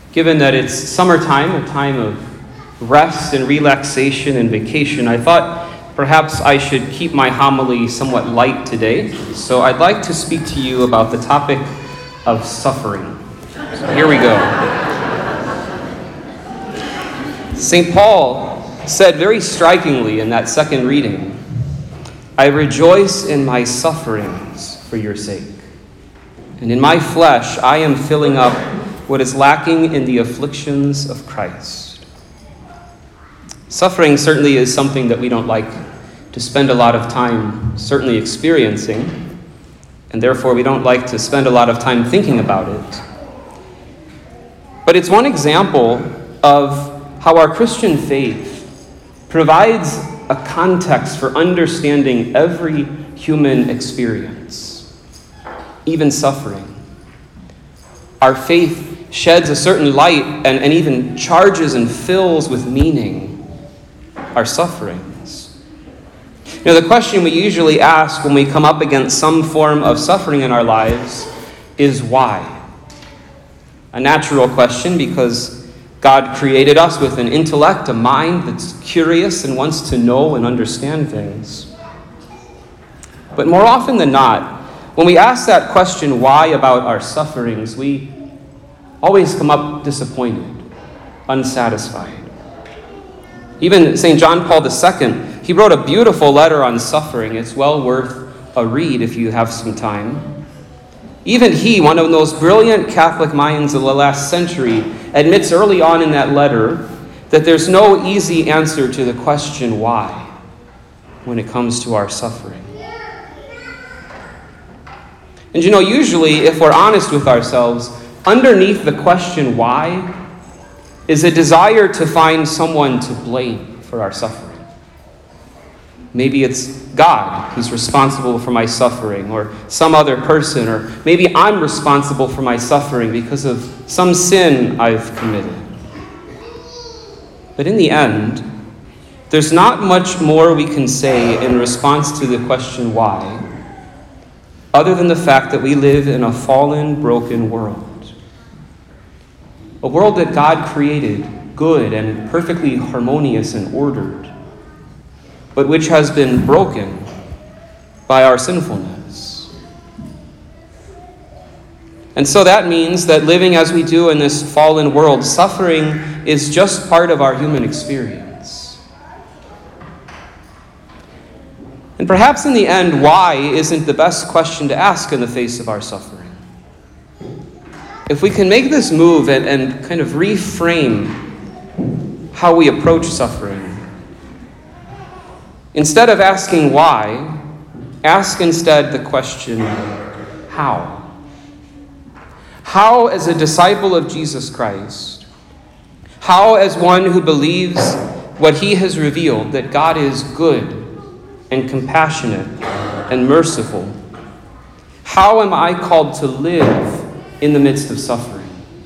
Given that it's summertime, a time of rest and relaxation and vacation, I thought perhaps I should keep my homily somewhat light today. So I'd like to speak to you about the topic of suffering. So here we go. St. Paul said very strikingly in that second reading, "I rejoice in my sufferings for your sake. And in my flesh I am filling up what is lacking in the afflictions of Christ." Suffering certainly is something that we don't like to spend a lot of time certainly experiencing, and therefore we don't like to spend a lot of time thinking about it. But it's one example of how our Christian faith provides a context for understanding every human experience, even suffering. Our faith sheds a certain light and even charges and fills with meaning our sufferings. You know, the question we usually ask when we come up against some form of suffering in our lives is why? A natural question, because God created us with an intellect, a mind that's curious and wants to know and understand things. But more often than not, when we ask that question, why, about our sufferings, we always come up disappointed, unsatisfied. Even St. John Paul II, he wrote a beautiful letter on suffering. It's well worth a read if you have some time. Even he, one of those brilliant Catholic minds of the last century, admits early on in that letter that there's no easy answer to the question why when it comes to our suffering. And you know, usually, if we're honest with ourselves, underneath the question why is a desire to find someone to blame for our suffering. Maybe it's God who's responsible for my suffering, or some other person, or maybe I'm responsible for my suffering because of some sin I've committed. But in the end, there's not much more we can say in response to the question why, other than the fact that we live in a fallen, broken world. A world that God created good and perfectly harmonious and ordered, but which has been broken by our sinfulness. And so that means that living as we do in this fallen world, suffering is just part of our human experience. And perhaps in the end, why isn't the best question to ask in the face of our suffering. If we can make this move and kind of reframe how we approach suffering, instead of asking why, ask instead the question, how? How, as a disciple of Jesus Christ, how, as one who believes what he has revealed, that God is good and compassionate and merciful, how am I called to live in the midst of suffering?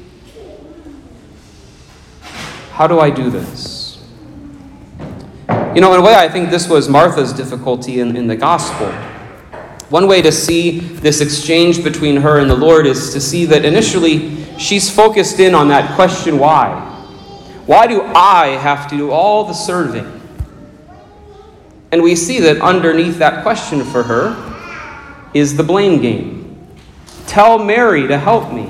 How do I do this? You know, in a way, I think this was Martha's difficulty in the gospel. One way to see this exchange between her and the Lord is to see that initially she's focused in on that question, why? Why do I have to do all the serving? And we see that underneath that question for her is the blame game. Tell Mary to help me.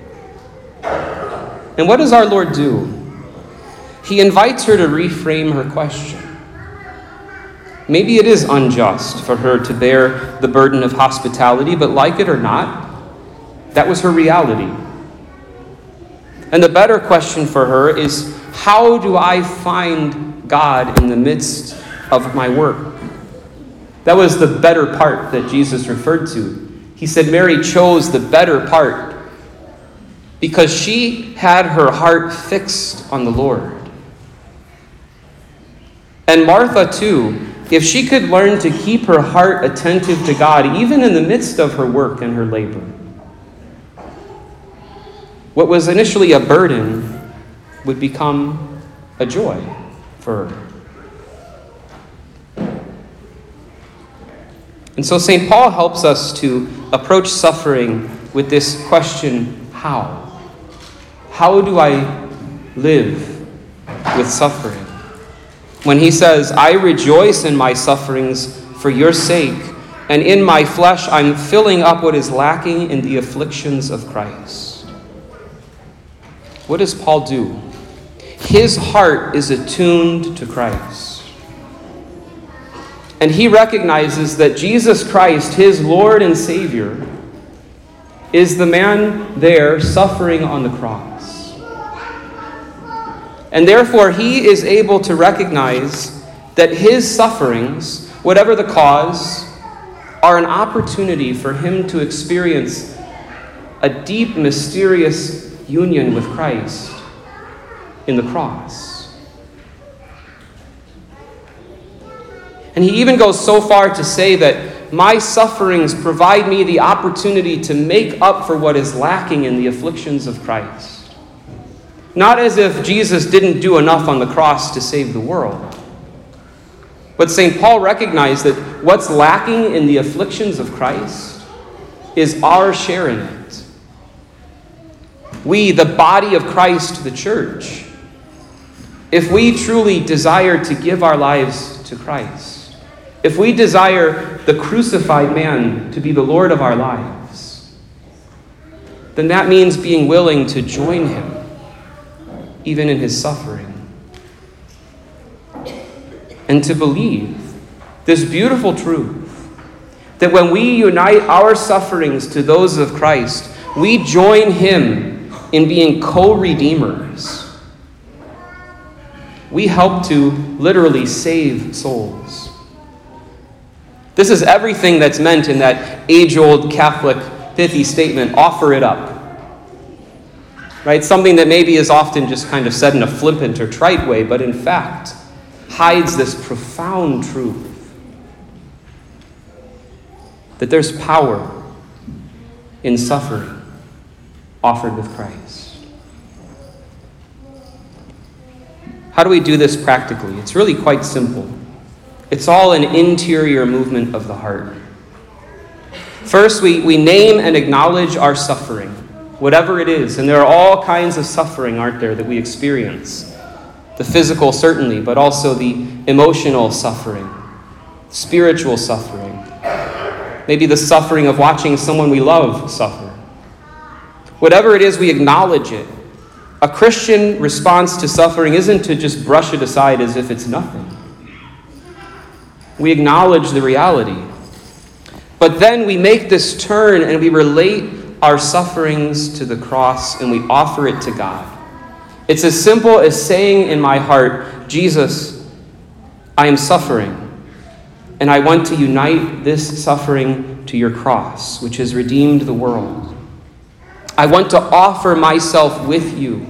And what does our Lord do? He invites her to reframe her question. Maybe it is unjust for her to bear the burden of hospitality, but like it or not, that was her reality. And the better question for her is, how do I find God in the midst of my work? That was the better part that Jesus referred to. He said Mary chose the better part because she had her heart fixed on the Lord. And Martha, too, if she could learn to keep her heart attentive to God, even in the midst of her work and her labor, what was initially a burden would become a joy for her. And so St. Paul helps us to approach suffering with this question, how? how do I live with suffering? When he says, I rejoice in my sufferings for your sake, and in my flesh I'm filling up what is lacking in the afflictions of Christ. What does Paul do? His heart is attuned to Christ. And he recognizes that Jesus Christ, his Lord and Savior, is the man there suffering on the cross. And therefore he is able to recognize that his sufferings, whatever the cause, are an opportunity for him to experience a deep, mysterious union with Christ in the cross. And he even goes so far to say that my sufferings provide me the opportunity to make up for what is lacking in the afflictions of Christ. Not as if Jesus didn't do enough on the cross to save the world. But St. Paul recognized that what's lacking in the afflictions of Christ is our share in it. We, the body of Christ, the church, if we truly desire to give our lives to Christ, if we desire the crucified man to be the Lord of our lives, then that means being willing to join him, even in his suffering. And to believe this beautiful truth, that when we unite our sufferings to those of Christ, we join him in being co-redeemers. We help to literally save souls. This is everything that's meant in that age-old Catholic pithy statement, offer it up. Right? Something that maybe is often just kind of said in a flippant or trite way, but in fact hides this profound truth that there's power in suffering offered with Christ. How do we do this practically? It's really quite simple. It's all an interior movement of the heart. First, we name and acknowledge our suffering, whatever it is. And there are all kinds of suffering, aren't there, that we experience. The physical, certainly, but also the emotional suffering, spiritual suffering. Maybe the suffering of watching someone we love suffer. Whatever it is, we acknowledge it. A Christian response to suffering isn't to just brush it aside as if it's nothing. We acknowledge the reality. But then we make this turn and we relate our sufferings to the cross and we offer it to God. It's as simple as saying in my heart, Jesus, I am suffering, and I want to unite this suffering to your cross, which has redeemed the world. I want to offer myself with you,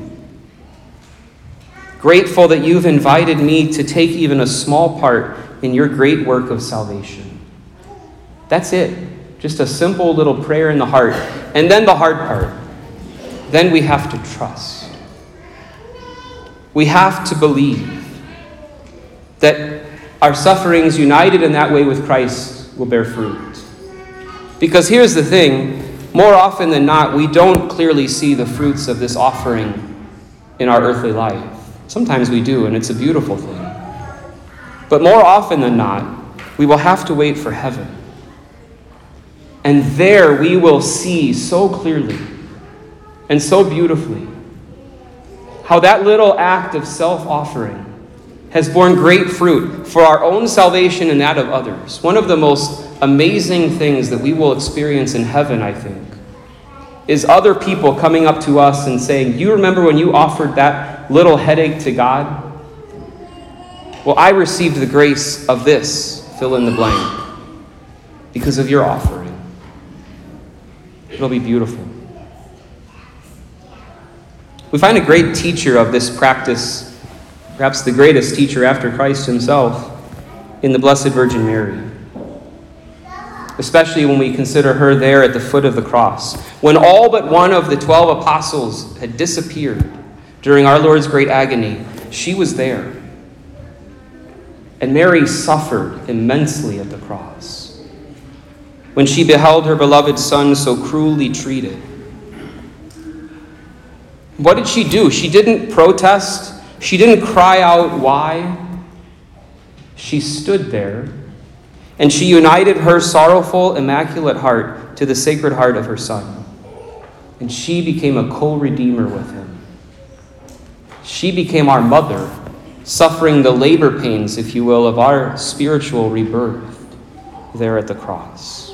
grateful that you've invited me to take even a small part in your great work of salvation. That's it. Just a simple little prayer in the heart. And then the hard part. Then we have to trust. We have to believe that our sufferings united in that way with Christ will bear fruit. Because here's the thing, more often than not, we don't clearly see the fruits of this offering in our earthly life. Sometimes we do, and it's a beautiful thing. But more often than not, we will have to wait for heaven. And there we will see so clearly and so beautifully how that little act of self-offering has borne great fruit for our own salvation and that of others. One of the most amazing things that we will experience in heaven, I think, is other people coming up to us and saying, you remember when you offered that little headache to God? Well, I received the grace of this, fill in the blank, because of your offering. It'll be beautiful. We find a great teacher of this practice, perhaps the greatest teacher after Christ himself, in the Blessed Virgin Mary. Especially when we consider her there at the foot of the cross. When all but one of the 12 apostles had disappeared during our Lord's great agony, she was there. And Mary suffered immensely at the cross when she beheld her beloved Son so cruelly treated. What did she do? She didn't protest. She didn't cry out, why? She stood there, and she united her sorrowful, immaculate heart to the sacred heart of her Son. And she became a co-redeemer with him. She became our mother, suffering the labor pains, if you will, of our spiritual rebirth there at the cross.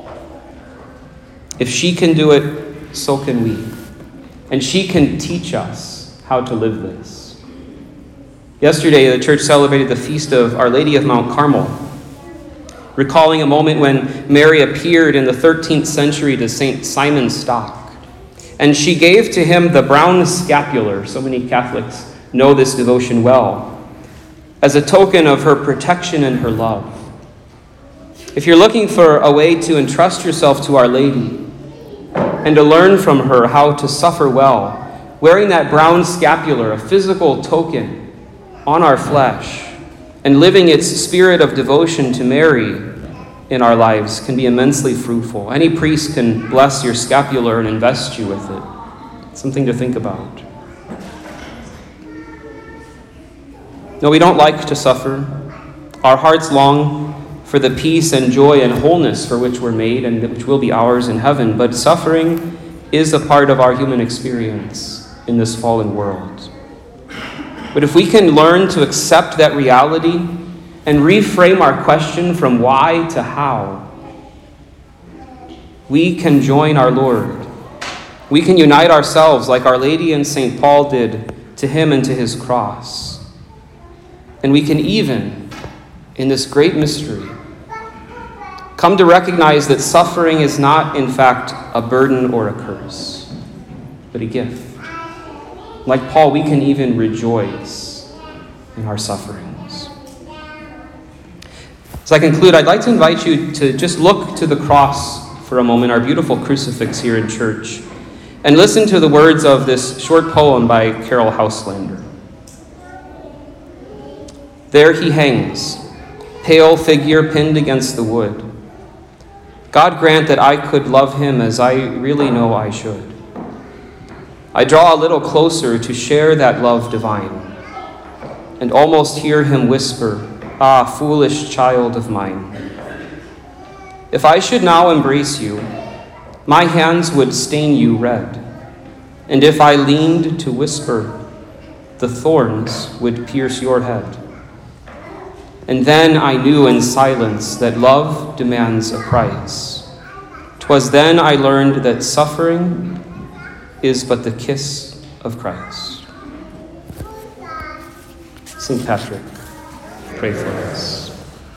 If she can do it, so can we. And she can teach us how to live this. Yesterday, the church celebrated the feast of Our Lady of Mount Carmel, recalling a moment when Mary appeared in the 13th century to St. Simon Stock. And she gave to him the brown scapular. So many Catholics know this devotion well, as a token of her protection and her love. If you're looking for a way to entrust yourself to Our Lady and to learn from her how to suffer well, wearing that brown scapular, a physical token on our flesh, and living its spirit of devotion to Mary in our lives can be immensely fruitful. Any priest can bless your scapular and invest you with it. Something to think about. No, we don't like to suffer. Our hearts long for the peace and joy and wholeness for which we're made and which will be ours in heaven. But suffering is a part of our human experience in this fallen world. But if we can learn to accept that reality and reframe our question from why to how, we can join our Lord. We can unite ourselves like Our Lady and St. Paul did to him and to his cross. And we can even, in this great mystery, come to recognize that suffering is not, in fact, a burden or a curse, but a gift. Like Paul, we can even rejoice in our sufferings. As I conclude, I'd like to invite you to just look to the cross for a moment, our beautiful crucifix here in church, and listen to the words of this short poem by Carol Houselander. There he hangs, pale figure pinned against the wood. God grant that I could love him as I really know I should. I draw a little closer to share that love divine, and almost hear him whisper, ah, foolish child of mine. If I should now embrace you, my hands would stain you red, and if I leaned to whisper, the thorns would pierce your head. And then I knew in silence that love demands a price. 'Twas then I learned that suffering is but the kiss of Christ. St. Patrick, pray for us.